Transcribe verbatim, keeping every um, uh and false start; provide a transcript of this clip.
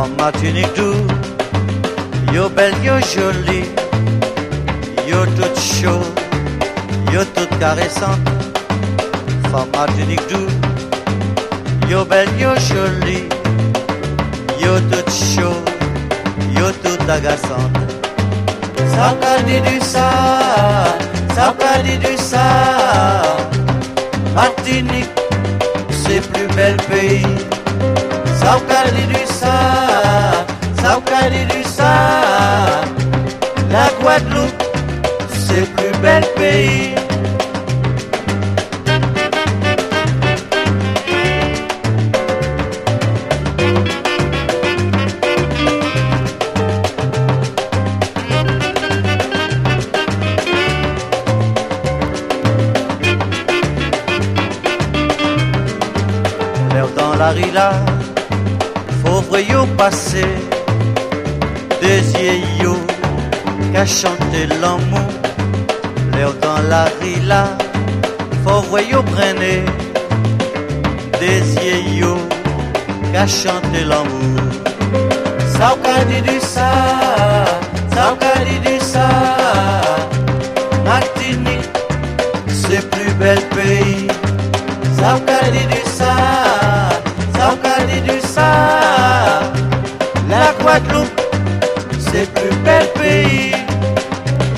Femme Martinique doux, yo belle, yo jolie, yo toute chaud, yo toute caressante. Femme Martinique doux, yo belle, yo jolie, yo toute chaud, yo toute agaçante. Ça qu'a dit du ça, ça qu'a dit du ça. Martinique, c'est plus bel pays. Ça qu'a dit du ça, ça qu'a dit du ça. La Guadeloupe, c'est plus bel pays. Dans la rila, faut yo passer des yeux qu'a chanté l'amour. L'air dans la rila, faut yo prenne des yeux qu'a chanté l'amour. Ça qu'a dit du ça, ça qu'a dit du ça. Martinique, c'est plus bel pays. Ça qu'a dit du ça. Ça qu'a dit du ça. La Guadeloupe, c'est plus bel pays.